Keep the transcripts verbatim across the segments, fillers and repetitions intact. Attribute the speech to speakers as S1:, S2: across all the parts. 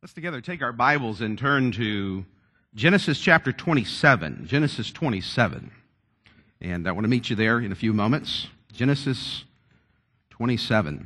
S1: Let's together take our Bibles and turn to Genesis chapter twenty-seven. Genesis twenty-seven. And I want to meet you there in a few moments. Genesis twenty-seven.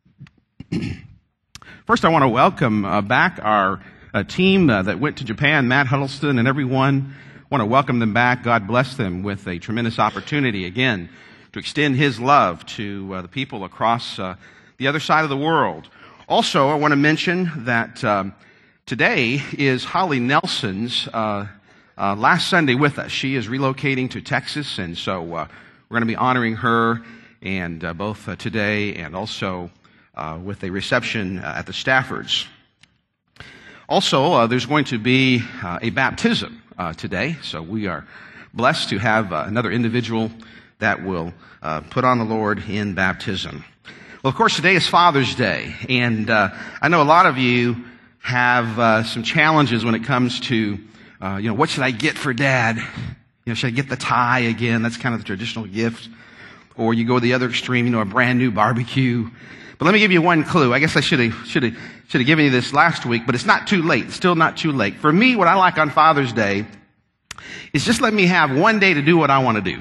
S1: First, I want to welcome uh, back our uh, team uh, that went to Japan, Matt Huddleston and everyone. I want to welcome them back. God bless them with a tremendous opportunity again to extend His love to uh, the people across uh, the other side of the world. Also, I want to mention that um, today is Holly Nelson's uh, uh, last Sunday with us. She is relocating to Texas, and so uh, we're going to be honoring her, and uh, both uh, today and also uh, with a reception uh, at the Staffords. Also, uh, there's going to be uh, a baptism uh, today, so we are blessed to have uh, another individual that will uh, put on the Lord in baptism. Well, of course, today is Father's Day, and uh, I know a lot of you have uh, some challenges when it comes to, uh, you know, what should I get for Dad? You know, should I get the tie again? That's kind of the traditional gift. Or you go the other extreme, you know, a brand new barbecue. But let me give you one clue. I guess I should have should have should have given you this last week, but it's not too late. It's still not too late. For me, what I like on Father's Day is just let me have one day to do what I want to do.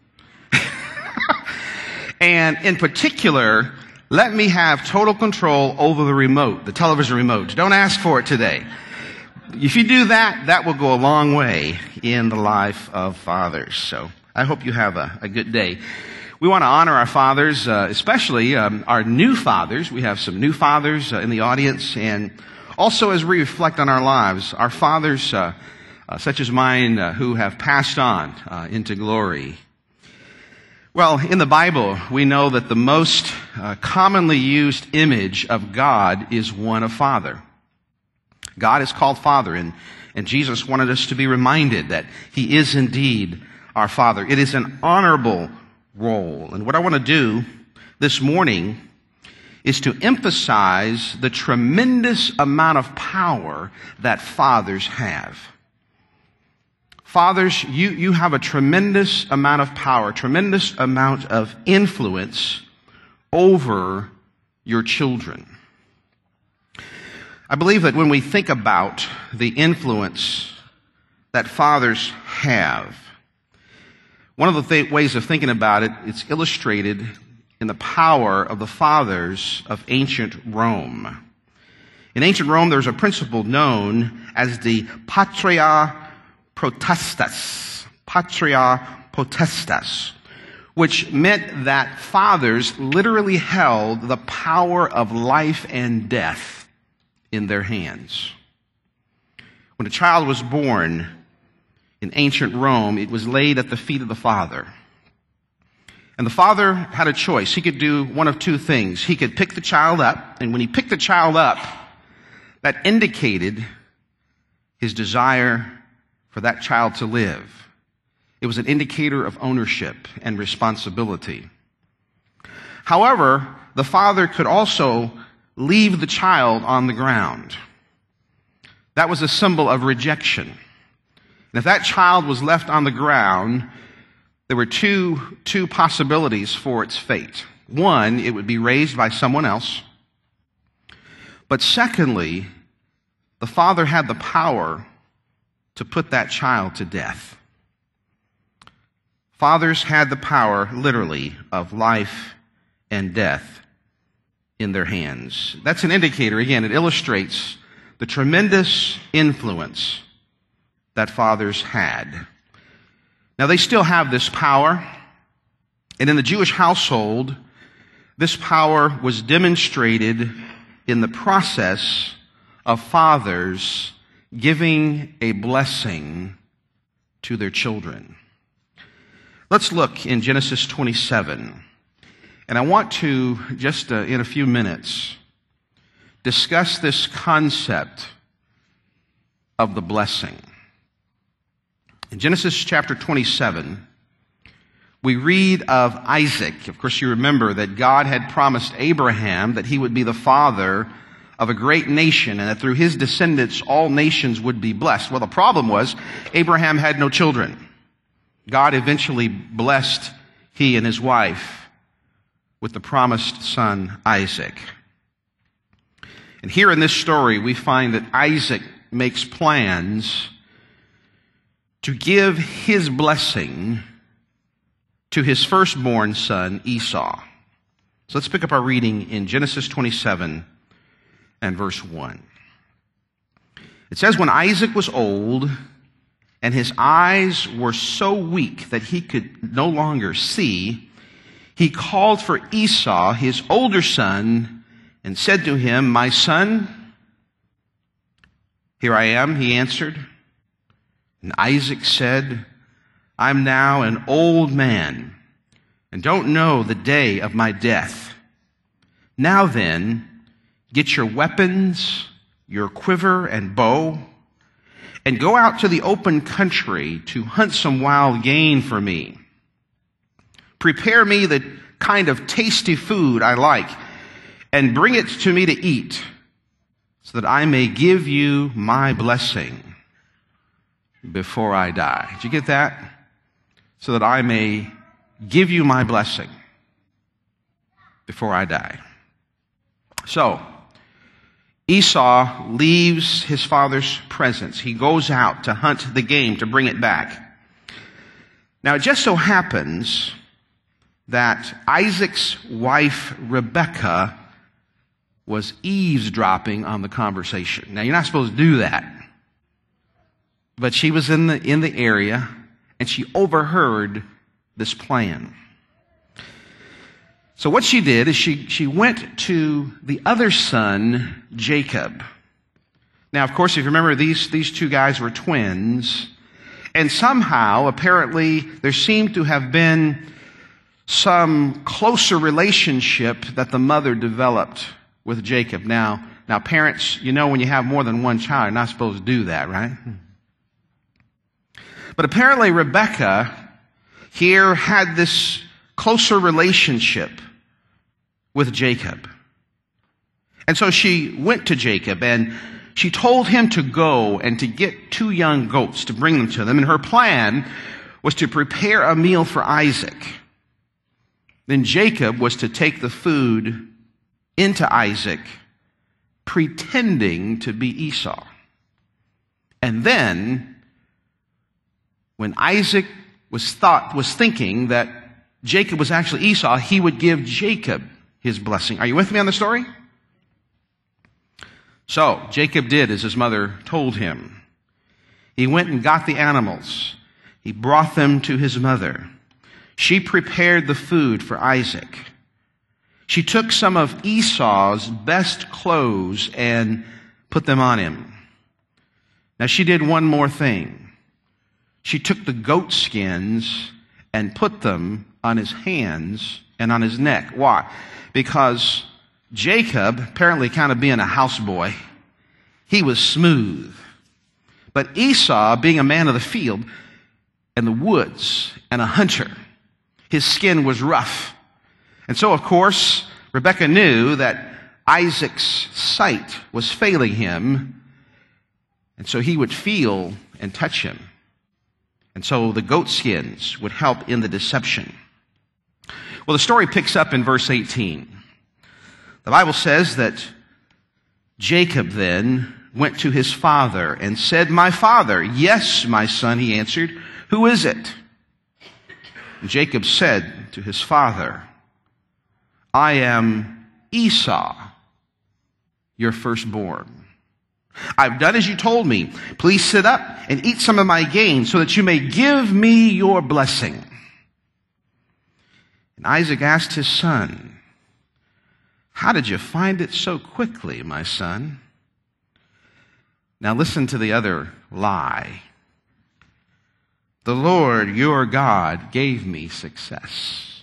S1: And in particular, let me have total control over the remote, the television remote. Don't ask for it today. If you do that, that will go a long way in the life of fathers. So I hope you have a, a good day. We want to honor our fathers, uh, especially um, our new fathers. We have some new fathers uh, in the audience. And also as we reflect on our lives, our fathers, uh, uh, such as mine, uh, who have passed on uh, into glory. Well, in the Bible, we know that the most uh, commonly used image of God is one of Father. God is called Father, and, and Jesus wanted us to be reminded that He is indeed our Father. It is an honorable role. And what I want to do this morning is to emphasize the tremendous amount of power that fathers have. Fathers, you, you have a tremendous amount of power, tremendous amount of influence over your children. I believe that when we think about the influence that fathers have, one of the th- ways of thinking about it, it's illustrated in the power of the fathers of ancient Rome. In ancient Rome, there's a principle known as the patria potestas, patria potestas, which meant that fathers literally held the power of life and death in their hands. When a child was born in ancient Rome, it was laid at the feet of the father. And the father had a choice. He could do one of two things. He could pick the child up, and when he picked the child up, that indicated his desire for that child to live. It was an indicator of ownership and responsibility. However, the father could also leave the child on the ground. That was a symbol of rejection. And if that child was left on the ground, there were two, two possibilities for its fate. One, it would be raised by someone else. But secondly, the father had the power to put that child to death. Fathers had the power, literally, of life and death in their hands. That's an indicator. Again, it illustrates the tremendous influence that fathers had. Now, they still have this power, and in the Jewish household, this power was demonstrated in the process of fathers giving a blessing to their children. Let's look in Genesis twenty-seven. And I want to, just uh, in a few minutes, discuss this concept of the blessing. In Genesis chapter twenty-seven, we read of Isaac. Of course, you remember that God had promised Abraham that he would be the father of a great nation, and that through his descendants all nations would be blessed. Well, the problem was Abraham had no children. God eventually blessed he and his wife with the promised son Isaac. And here in this story, we find that Isaac makes plans to give his blessing to his firstborn son, Esau. So let's pick up our reading in Genesis twenty-seven and verse one. It says, when Isaac was old and his eyes were so weak that he could no longer see, he called for Esau, his older son, and said to him, my son, here I am, he answered. And Isaac said, I'm now an old man and don't know the day of my death. Now then, get your weapons, your quiver and bow, and go out to the open country to hunt some wild game for me. Prepare me the kind of tasty food I like, and bring it to me to eat, so that I may give you my blessing before I die. Did you get that? So that I may give you my blessing before I die. So, Esau leaves his father's presence. He goes out to hunt the game, to bring it back. Now, it just so happens that Isaac's wife, Rebekah, was eavesdropping on the conversation. Now, you're not supposed to do that. But she was in the, in the area, and she overheard this plan. So what she did is she, she went to the other son, Jacob. Now, of course, if you remember, these, these two guys were twins. And somehow, apparently, there seemed to have been some closer relationship that the mother developed with Jacob. Now, now, parents, you know when you have more than one child, you're not supposed to do that, right? But apparently Rebekah here had this closer relationship with Jacob. And so she went to Jacob and she told him to go and to get two young goats to bring them to them. And her plan was to prepare a meal for Isaac. Then Jacob was to take the food into Isaac, pretending to be Esau. And then, when Isaac was thought was thinking that Jacob was actually Esau, he would give Jacob his blessing. Are you with me on the story? So, Jacob did as his mother told him. He went and got the animals. He brought them to his mother. She prepared the food for Isaac. She took some of Esau's best clothes and put them on him. Now, she did one more thing. She took the goat skins and put them on his hands and on his neck. Why? Because Jacob, apparently kind of being a houseboy, he was smooth. But Esau, being a man of the field and the woods and a hunter, his skin was rough. And so, of course, Rebekah knew that Isaac's sight was failing him, and so he would feel and touch him. And so the goat skins would help in the deception. Well, the story picks up in verse eighteen. The Bible says that Jacob then went to his father and said, "My father." "Yes, my son," he answered. "Who is it?" And Jacob said to his father, "I am Esau, your firstborn. I've done as you told me. Please sit up and eat some of my gain so that you may give me your blessing." And Isaac asked his son, "How did you find it so quickly, my son?" Now listen to the other lie. "The Lord your God gave me success."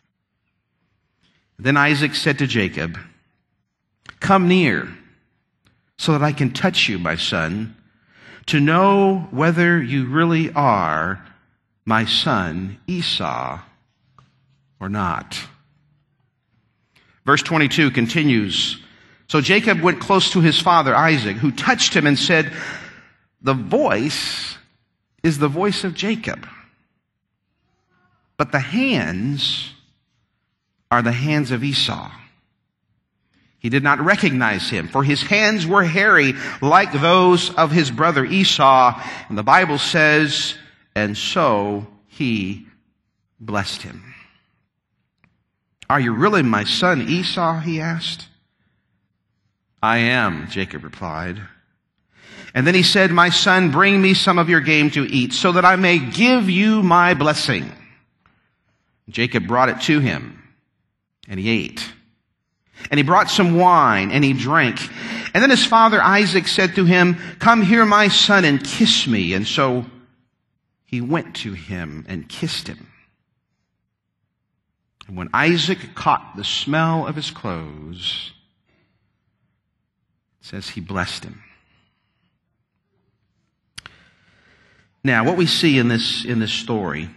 S1: Then Isaac said to Jacob, "Come near so that I can touch you, my son, to know whether you really are my son Esau or not." Verse twenty-two continues. So Jacob went close to his father Isaac, who touched him and said, "The voice is the voice of Jacob, but the hands are the hands of Esau." He did not recognize him, for his hands were hairy like those of his brother Esau. And the Bible says, and so he blessed him. Are you really my son Esau? He asked. I am, Jacob replied. And then he said, my son, bring me some of your game to eat so that I may give you my blessing. Jacob brought it to him, and he ate. And he brought some wine, and he drank. And then his father Isaac said to him, come here, my son, and kiss me. And so he went to him and kissed him. And when Isaac caught the smell of his clothes, it says he blessed him. Now, what we see in this, in this story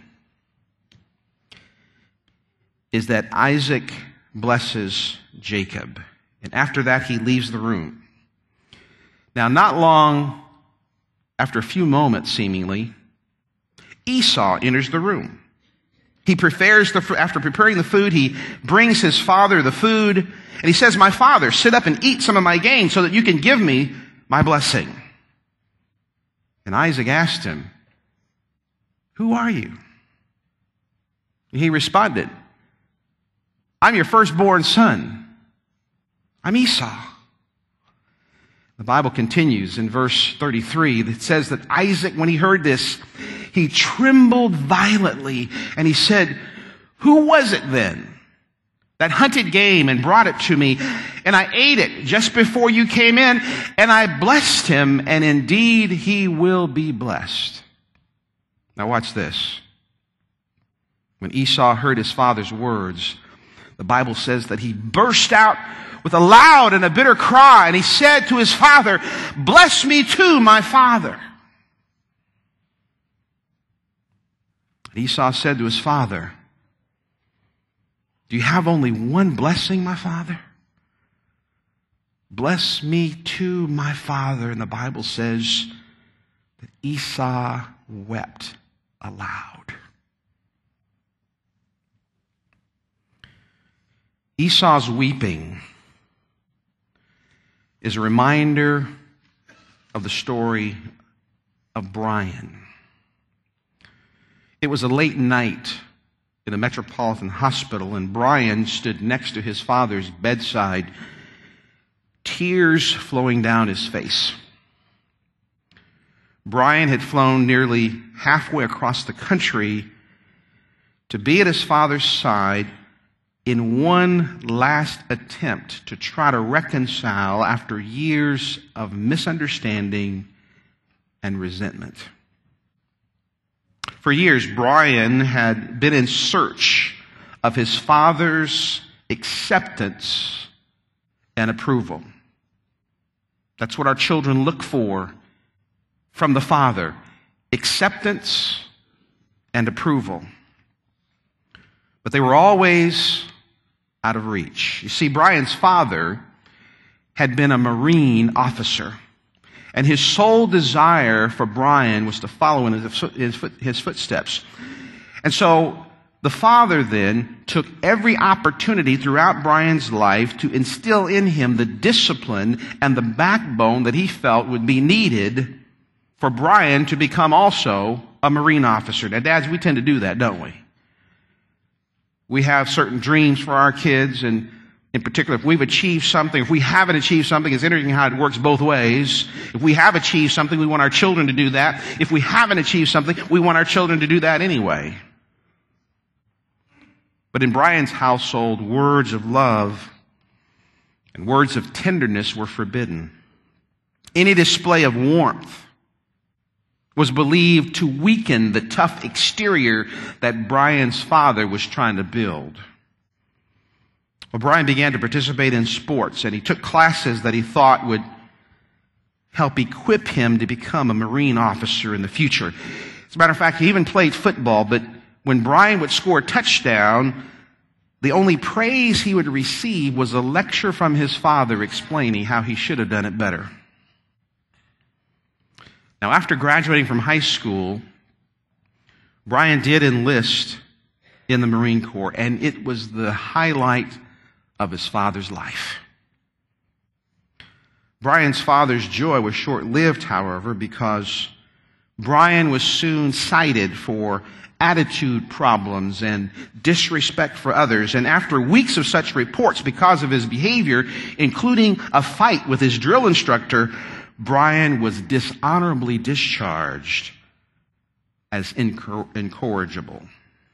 S1: is that Isaac blesses Jacob. And after that, he leaves the room. Now, not long after a few moments, seemingly, Esau enters the room. He prepares the, after preparing the food, he brings his father the food, and he says, my father, sit up and eat some of my game so that you can give me my blessing. And Isaac asked him, who are you? And he responded, I'm your firstborn son. I'm Esau. The Bible continues in verse thirty-three. It says that Isaac, when he heard this, he trembled violently, and he said, who was it then that hunted game and brought it to me? And I ate it just before you came in, and I blessed him, and indeed he will be blessed. Now watch this. When Esau heard his father's words, the Bible says that he burst out with a loud and a bitter cry, and he said to his father, bless me too, my father. And Esau said to his father, do you have only one blessing, my father? Bless me too, my father. And the Bible says that Esau wept aloud. Esau's weeping is a reminder of the story of Brian. It was a late night in a metropolitan hospital, and Brian stood next to his father's bedside, tears flowing down his face. Brian had flown nearly halfway across the country to be at his father's side in one last attempt to try to reconcile after years of misunderstanding and resentment. For years, Brian had been in search of his father's acceptance and approval. That's what our children look for from the Father: acceptance and approval. But they were always out of reach. You see, Brian's father had been a Marine officer, and his sole desire for Brian was to follow in his, his, his footsteps. And so the father then took every opportunity throughout Brian's life to instill in him the discipline and the backbone that he felt would be needed for Brian to become also a Marine officer. Now, dads, we tend to do that, don't we? We have certain dreams for our kids, and in particular, if we've achieved something, if we haven't achieved something, it's interesting how it works both ways. If we have achieved something, we want our children to do that. If we haven't achieved something, we want our children to do that anyway. But in Brian's household, words of love and words of tenderness were forbidden. Any display of warmth was believed to weaken the tough exterior that Brian's father was trying to build. Well, Brian began to participate in sports, and he took classes that he thought would help equip him to become a Marine officer in the future. As a matter of fact, he even played football, but when Brian would score a touchdown, the only praise he would receive was a lecture from his father explaining how he should have done it better. Now, after graduating from high school, Brian did enlist in the Marine Corps, and it was the highlight of his father's life. Brian's father's joy was short-lived, however, because Brian was soon cited for attitude problems and disrespect for others. And after weeks of such reports because of his behavior, including a fight with his drill instructor, Brian was dishonorably discharged as incor- incorrigible.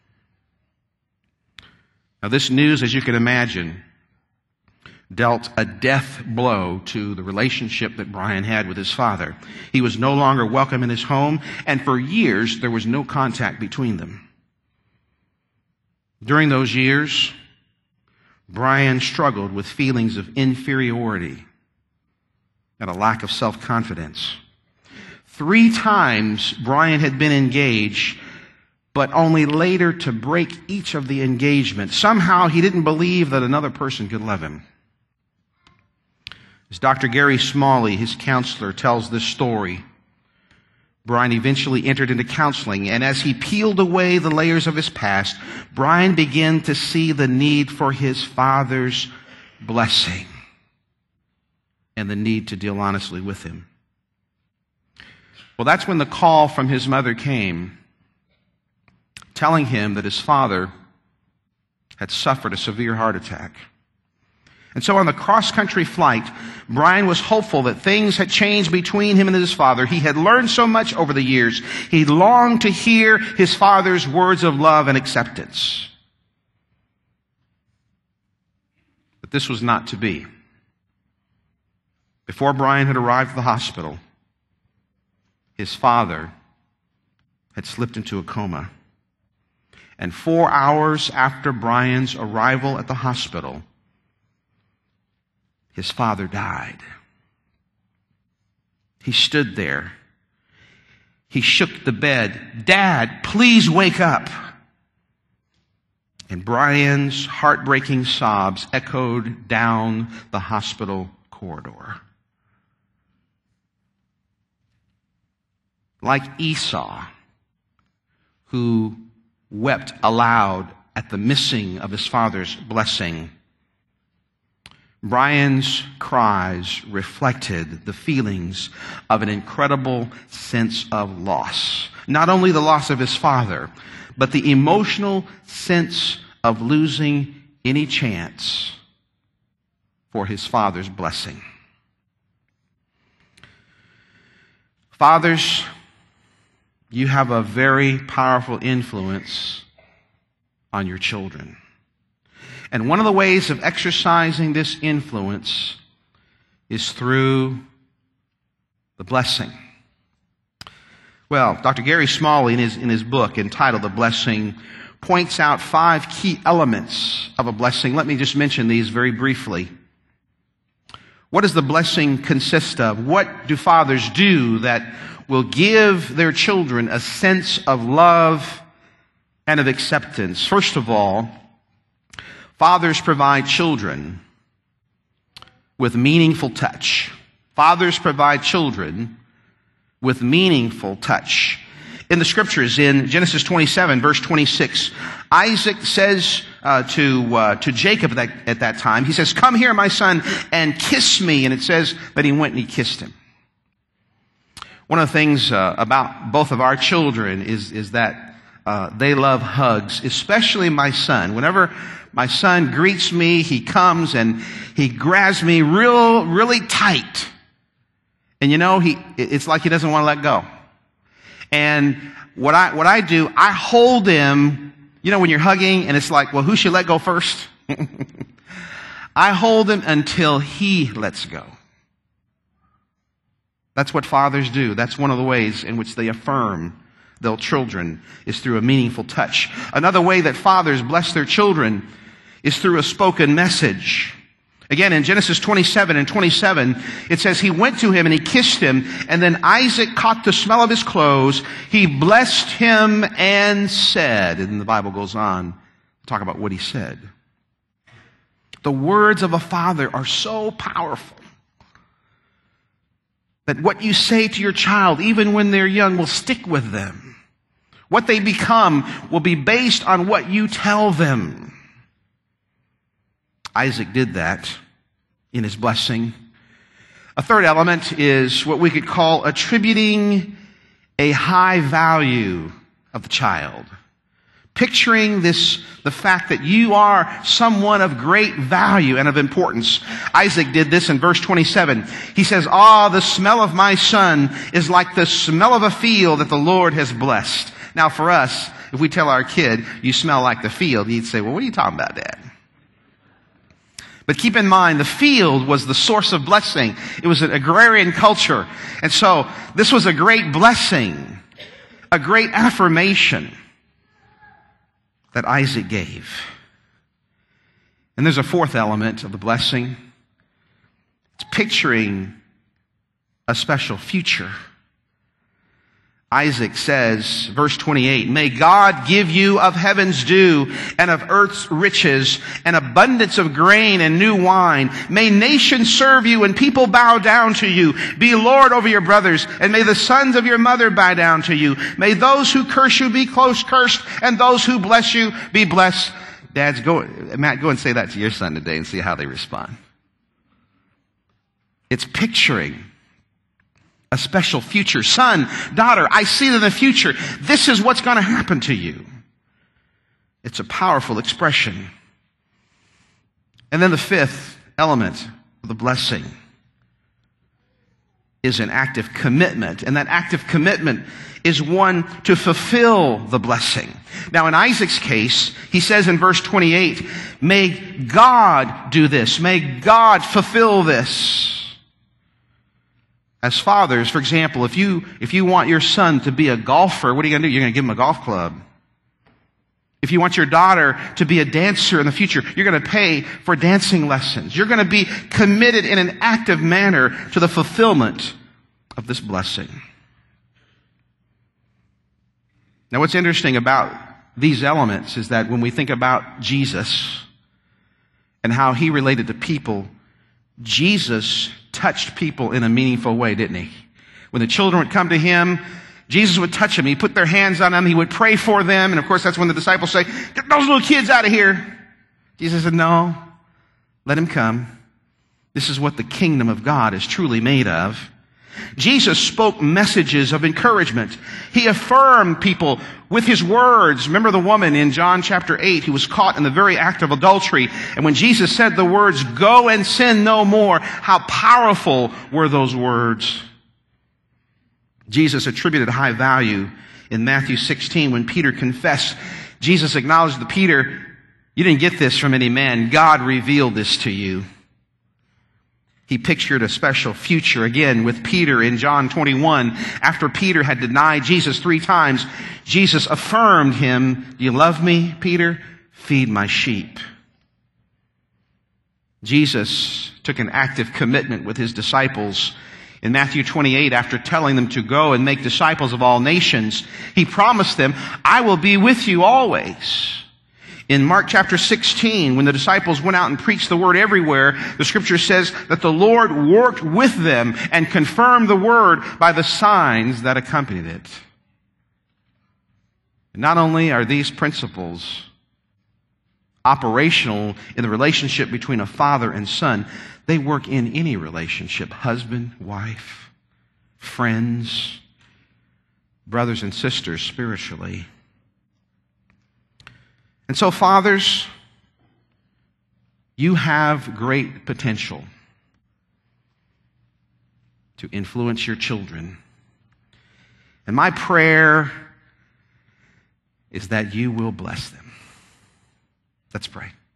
S1: Now, this news, as you can imagine, dealt a death blow to the relationship that Brian had with his father. He was no longer welcome in his home, and for years there was no contact between them. During those years, Brian struggled with feelings of inferiority and a lack of self-confidence. Three times Brian had been engaged, but only later to break each of the engagements. Somehow he didn't believe that another person could love him. As Doctor Gary Smalley, his counselor, tells this story, Brian eventually entered into counseling, and as he peeled away the layers of his past, Brian began to see the need for his father's blessing and the need to deal honestly with him. Well, that's when the call from his mother came, telling him that his father had suffered a severe heart attack. And so on the cross-country flight, Brian was hopeful that things had changed between him and his father. He had learned so much over the years. He longed to hear his father's words of love and acceptance. But this was not to be. Before Brian had arrived at the hospital, his father had slipped into a coma. And four hours after Brian's arrival at the hospital, his father died. He stood there. He shook the bed. "Dad, please wake up." And Brian's heartbreaking sobs echoed down the hospital corridor. Like Esau, who wept aloud at the missing of his father's blessing, Brian's cries reflected the feelings of an incredible sense of loss. Not only the loss of his father, but the emotional sense of losing any chance for his father's blessing. Fathers, you have a very powerful influence on your children. And one of the ways of exercising this influence is through the blessing. Well, Doctor Gary Smalley, in his, in his book entitled The Blessing, points out five key elements of a blessing. Let me just mention these very briefly. What does the blessing consist of? What do fathers do that will give their children a sense of love and of acceptance? First of all, fathers provide children with meaningful touch. Fathers provide children with meaningful touch. In the scriptures, in Genesis twenty-seven, verse twenty-six, Isaac says uh, to uh, to Jacob at that, at that time, he says, "Come here, my son, and kiss me." And it says that he went and he kissed him. One of the things uh, about both of our children is, is that uh, they love hugs, especially my son. Whenever my son greets me, he comes and he grabs me real, really tight. And you know, he, it's like he doesn't want to let go. And what I, what I do, I hold him, you know, when you're hugging and it's like, well, who should let go first? I hold him until he lets go. That's what fathers do. That's one of the ways in which they affirm their children, is through a meaningful touch. Another way that fathers bless their children is through a spoken message. Again, in Genesis twenty-seven and twenty-seven, it says, he went to him and he kissed him, and then Isaac caught the smell of his clothes. He blessed him and said, and the Bible goes on to talk about what he said. The words of a father are so powerful that what you say to your child, even when they're young, will stick with them. What they become will be based on what you tell them. Isaac did that in his blessing. A third element is what we could call attributing a high value of the child. Picturing this, the fact that you are someone of great value and of importance. Isaac did this in verse twenty-seven. He says, "Ah, the smell of my son is like the smell of a field that the Lord has blessed." Now for us, if we tell our kid, "You smell like the field," he'd say, "Well, what are you talking about, Dad?" But keep in mind, the field was the source of blessing. It was an agrarian culture. And so this was a great blessing, a great affirmation that Isaac gave. And there's a fourth element of the blessing. It's picturing a special future. Isaac says, verse twenty-eight, "May God give you of heaven's dew and of earth's riches, an abundance of grain and new wine. May nations serve you and people bow down to you. Be Lord over your brothers, and may the sons of your mother bow down to you. May those who curse you be close cursed, and those who bless you be blessed." Dads, go, Matt, go and say that to your son today and see how they respond. It's picturing a special future. Son, daughter, I see in the future, this is what's going to happen to you. It's a powerful expression. And then the fifth element of the blessing is an active commitment. And that active commitment is one to fulfill the blessing. Now in Isaac's case, he says in verse twenty-eight, "May God do this. May God fulfill this." As fathers, for example, if you, if you want your son to be a golfer, what are you going to do? You're going to give him a golf club. If you want your daughter to be a dancer in the future, you're going to pay for dancing lessons. You're going to be committed in an active manner to the fulfillment of this blessing. Now, what's interesting about these elements is that when we think about Jesus and how he related to people, Jesus touched people in a meaningful way, didn't he? When the children would come to him, Jesus would touch them. He'd put their hands on them. He would pray for them. And of course, that's when the disciples say, "Get those little kids out of here." Jesus said, "No, let him come. This is what the kingdom of God is truly made of." Jesus spoke messages of encouragement. He affirmed people with his words. Remember the woman in John chapter eight who was caught in the very act of adultery. And when Jesus said the words, "Go and sin no more," how powerful were those words? Jesus attributed high value in Matthew sixteen when Peter confessed. Jesus acknowledged to Peter, "You didn't get this from any man. God revealed this to you." He pictured a special future again with Peter in John twenty-one. After Peter had denied Jesus three times, Jesus affirmed him, "Do you love me, Peter? Feed my sheep." Jesus took an active commitment with his disciples. In Matthew twenty-eight, after telling them to go and make disciples of all nations, he promised them, "I will be with you always." In Mark chapter sixteen, when the disciples went out and preached the word everywhere, the scripture says that the Lord worked with them and confirmed the word by the signs that accompanied it. Not only are these principles operational in the relationship between a father and son, they work in any relationship, husband, wife, friends, brothers and sisters spiritually. And so, fathers, you have great potential to influence your children. And my prayer is that you will bless them. Let's pray.